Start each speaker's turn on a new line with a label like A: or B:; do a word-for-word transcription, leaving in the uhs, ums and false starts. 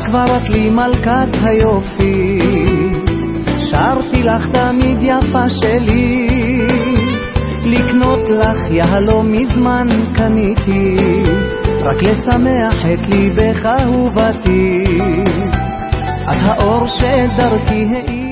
A: כבר את לי מלכת היופי, שרתי לך תמיד יפה שלי, לקנות לך יהלום מזמן קניתי, רק לשמח את ליבך אהובתי, את האור שדרכי העיר